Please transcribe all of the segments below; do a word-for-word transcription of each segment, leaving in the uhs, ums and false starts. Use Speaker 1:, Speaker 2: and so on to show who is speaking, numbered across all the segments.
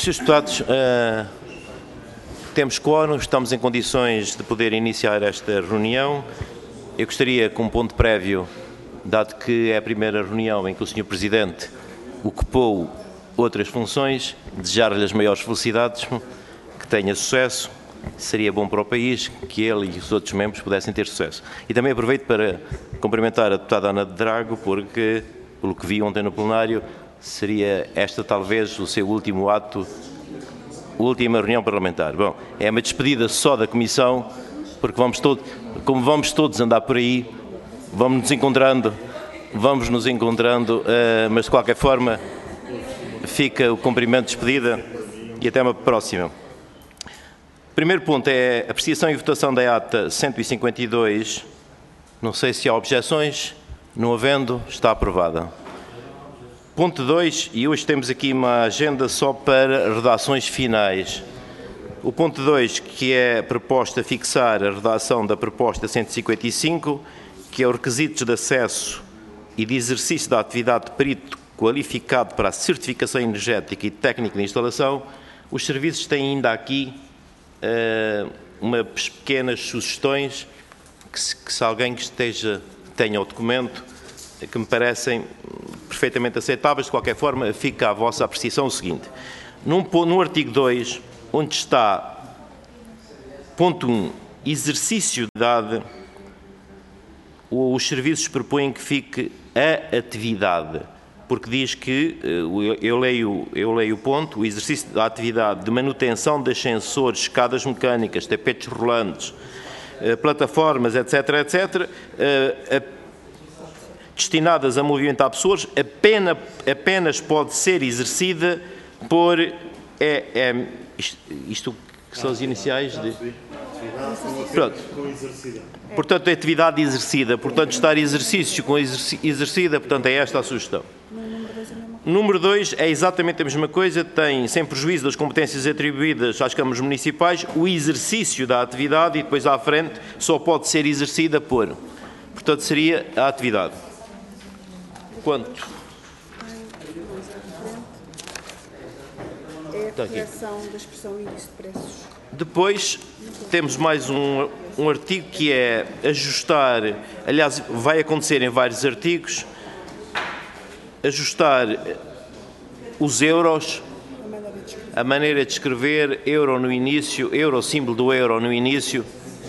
Speaker 1: senhores Deputados, uh, temos quórum, estamos em condições de poder iniciar esta reunião. Eu gostaria, como ponto prévio, dado que é a primeira reunião em que o senhor Presidente ocupou outras funções, desejar-lhe as maiores felicidades, que tenha sucesso. Seria bom para o país que ele e os outros membros pudessem ter sucesso. E também aproveito para cumprimentar a deputada Ana de Drago, porque, pelo que vi ontem no plenário, seria esta talvez o seu último ato, última reunião parlamentar. Bom, é uma despedida só da Comissão, porque vamos todos, como vamos todos andar por aí, vamos nos encontrando, vamos nos encontrando, uh, mas de qualquer forma fica o cumprimento de despedida e até uma próxima. Primeiro ponto é apreciação e votação da ata cento e cinquenta e dois. Não sei se há objeções. Não havendo, está aprovada. Ponto dois, e hoje temos aqui uma agenda só para redações finais. O ponto dois, que é a proposta fixar a redação da proposta cento e cinquenta e cinco, que é os requisitos de acesso e de exercício da atividade de perito qualificado para a certificação energética e técnica de instalação. Os serviços têm ainda aqui Uh, umas pequenas sugestões que se, que se alguém que esteja, tenha o documento, que me parecem perfeitamente aceitáveis. De qualquer forma, fica à vossa apreciação o seguinte. Num, no artigo dois, onde está ponto um, exercício de atividade, os serviços propõem que fique a atividade, porque diz que, eu leio, eu leio o ponto, o exercício da atividade de manutenção de ascensores, escadas mecânicas, tapetes rolantes, plataformas, etc, etcétera, destinadas a movimentar pessoas, apenas, apenas pode ser exercida por, é, é, isto, isto que são as iniciais de... Pronto. Portanto, é atividade exercida, portanto, estar exercício com exercida, portanto, é esta a sugestão. Número dois é exatamente a mesma coisa, tem, sem prejuízo das competências atribuídas às câmaras municipais, o exercício da atividade e depois à frente só pode ser exercida por. Portanto, seria a atividade. Quanto?
Speaker 2: É a correção da expressão índice de preços.
Speaker 1: Depois temos mais um, um artigo que é ajustar, aliás, vai acontecer em vários artigos, ajustar os euros, a maneira de escrever euro no início, euro, símbolo do euro no início.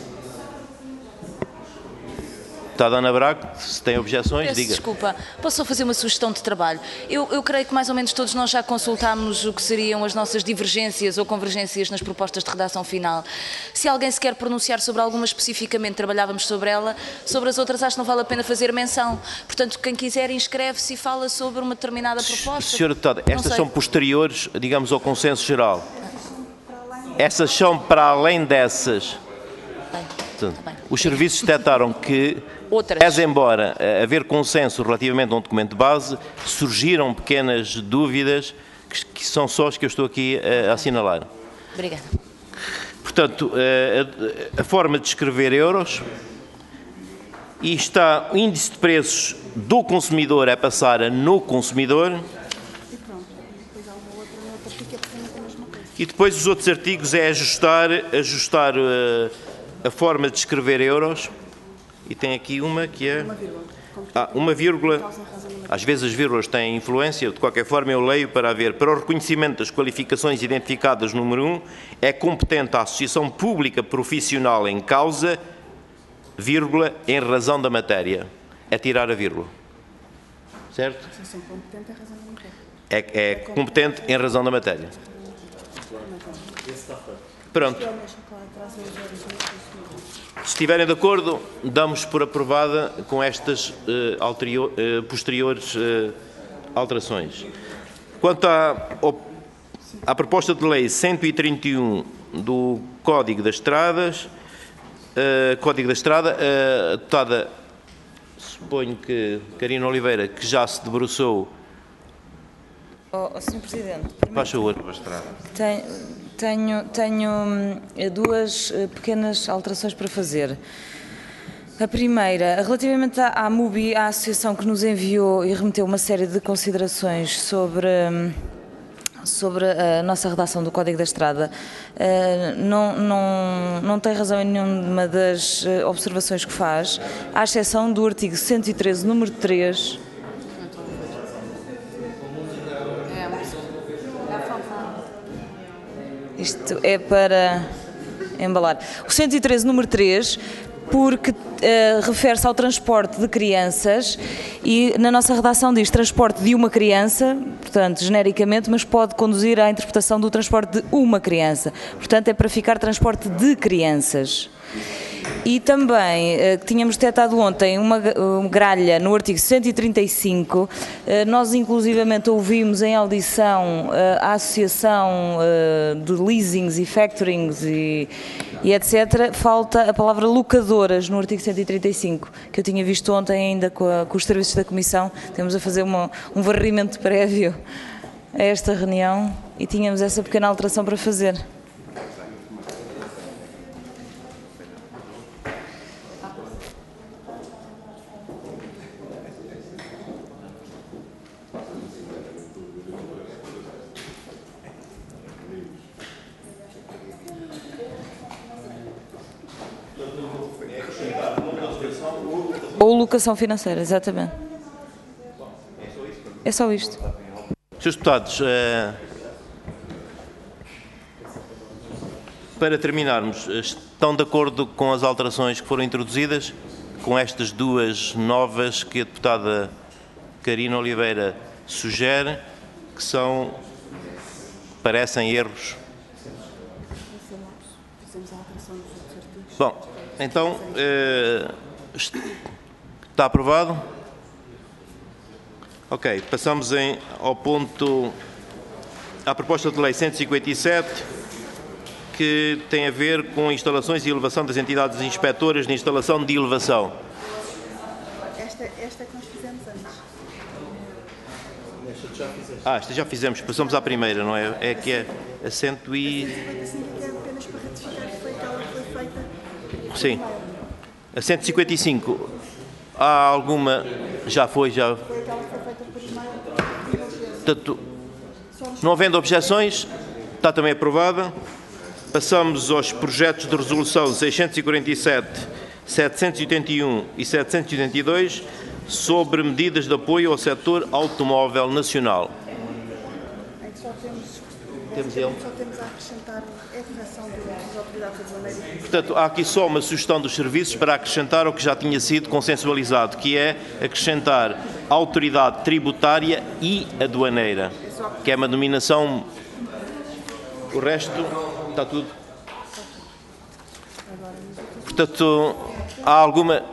Speaker 1: Está a Ana Braga, se tem objeções,
Speaker 3: Peço
Speaker 1: diga.
Speaker 3: Desculpa, posso só fazer uma sugestão de trabalho? Eu, eu creio que mais ou menos todos nós já consultámos o que seriam as nossas divergências ou convergências nas propostas de redação final. Se alguém se quer pronunciar sobre alguma especificamente, trabalhávamos sobre ela, sobre as outras acho que não vale a pena fazer menção. Portanto, quem quiser inscreve-se e fala sobre uma determinada proposta.
Speaker 1: Senhora Deputada, estas são posteriores, digamos, ao consenso geral. Essas são para além dessas.
Speaker 3: Bem, tá bem.
Speaker 1: Os serviços detectaram que, pese embora haver consenso relativamente a um documento de base, surgiram pequenas dúvidas que, que são só as que eu estou aqui a, a assinalar.
Speaker 3: Obrigada.
Speaker 1: Portanto, a, a forma de escrever euros, e está o índice de preços do consumidor é passar a no consumidor. E depois os outros artigos é ajustar, ajustar uh, a forma de escrever euros, e tem aqui uma que é ah, uma vírgula, às vezes as vírgulas têm influência, de qualquer forma eu leio para haver, para o reconhecimento das qualificações identificadas, número um, é competente a Associação Pública Profissional em causa, vírgula, em razão da matéria. É tirar a vírgula. Certo? É, é competente em razão da matéria. Pronto. Se estiverem de acordo, damos por aprovada com estas uh, alterior, uh, posteriores uh, alterações. Quanto à, à proposta de lei cento e trinta e um do Código das Estradas, uh, Código da Estrada, uh, a deputada, suponho que Carina Oliveira, que já se debruçou.
Speaker 4: Oh, oh, senhor Presidente,
Speaker 1: faz favor.
Speaker 4: Tenho, tenho, tenho duas pequenas alterações para fazer. A primeira, relativamente à, à MUBI, à associação que nos enviou e remeteu uma série de considerações sobre sobre a nossa redação do Código da Estrada, não, não, não tem razão em nenhuma das observações que faz, à exceção do artigo cento e treze, número três. Isto é para embalar. O cento e treze, número três, porque uh, refere-se ao transporte de crianças e na nossa redação diz transporte de uma criança, portanto, genericamente, mas pode conduzir à interpretação do transporte de uma criança. Portanto, é para ficar transporte de crianças. E também, uh, tínhamos detectado ontem uma uh, gralha no artigo cento e trinta e cinco, uh, nós inclusivamente ouvimos em audição uh, a Associação uh, de Leasings e Factorings e, e etcétera, falta a palavra locadoras no artigo cento e trinta e cinco, que eu tinha visto ontem ainda com, a, com os serviços da Comissão, temos a fazer uma, um varrimento prévio a esta reunião e tínhamos essa pequena alteração para fazer. Ou locação financeira, exatamente. É só isto.
Speaker 1: senhores Deputados, uh, para terminarmos, estão de acordo com as alterações que foram introduzidas, com estas duas novas que a deputada Carina Oliveira sugere, que são, parecem erros? Bom, então, uh, está aprovado? Ok, passamos em, ao ponto, à proposta de lei cento e cinquenta e sete, que tem a ver com instalações e elevação das entidades inspetoras de instalação de elevação.
Speaker 2: Esta, esta que nós fizemos antes.
Speaker 1: Ah, esta já fizemos, passamos à primeira, não é? É que é a cento e...
Speaker 2: cinquenta e cinco é apenas para ratificar que foi aquela que foi feita.
Speaker 1: Sim. A cento e cinquenta e cinco, há alguma... Já foi, já...
Speaker 2: Foi aquela que foi feita por e-mail.
Speaker 1: Portanto, não havendo objeções, está também aprovada. Passamos aos projetos de resolução seiscentos e quarenta e sete, setecentos e oitenta e um e setecentos e oitenta e dois sobre medidas de apoio ao setor automóvel nacional.
Speaker 2: Em que só temos,
Speaker 1: Temos ele.
Speaker 2: só temos a acrescentar a correção das autoridades aduaneiras.
Speaker 1: Portanto, há aqui só uma sugestão dos serviços para acrescentar o que já tinha sido consensualizado, que é acrescentar a autoridade tributária e aduaneira, que é uma denominação... O resto está tudo. Portanto, há alguma...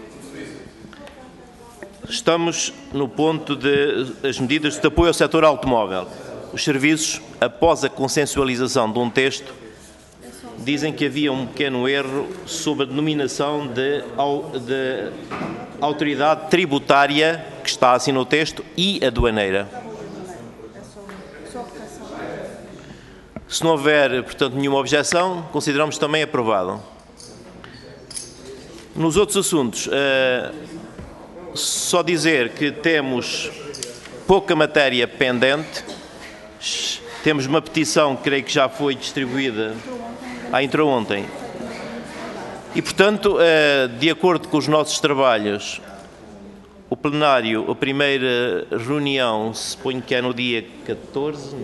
Speaker 1: Estamos no ponto das medidas de apoio ao setor automóvel. Os serviços, após a consensualização de um texto, dizem que havia um pequeno erro sobre a denominação de, de autoridade tributária, que está assim no texto, e aduaneira. Se não houver, portanto, nenhuma objeção, consideramos também aprovado. Nos outros assuntos, uh, só dizer que temos pouca matéria pendente. Temos uma petição que creio que já foi distribuída, ah, entrou ontem. E, portanto, uh, de acordo com os nossos trabalhos, o plenário, a primeira reunião, suponho que é no dia catorze...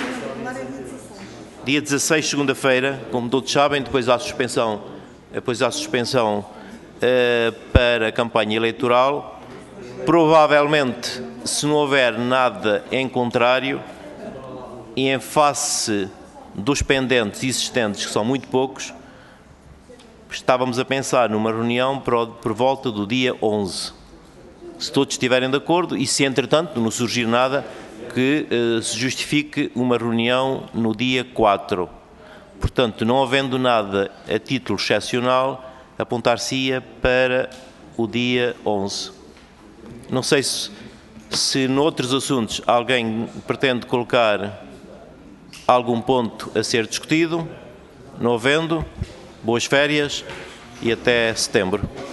Speaker 1: Dia dezasseis, segunda-feira, como todos sabem, depois há suspensão, depois há suspensão uh, para a campanha eleitoral. Provavelmente, se não houver nada em contrário e em face dos pendentes existentes, que são muito poucos, estávamos a pensar numa reunião por, por volta do dia onze. Se todos estiverem de acordo e se, entretanto, não surgir nada, que uh, se justifique uma reunião no dia quatro. Portanto, não havendo nada a título excepcional, apontar-se-ia para o dia onze. Não sei se, se noutros assuntos alguém pretende colocar algum ponto a ser discutido. Não havendo, boas férias e até setembro.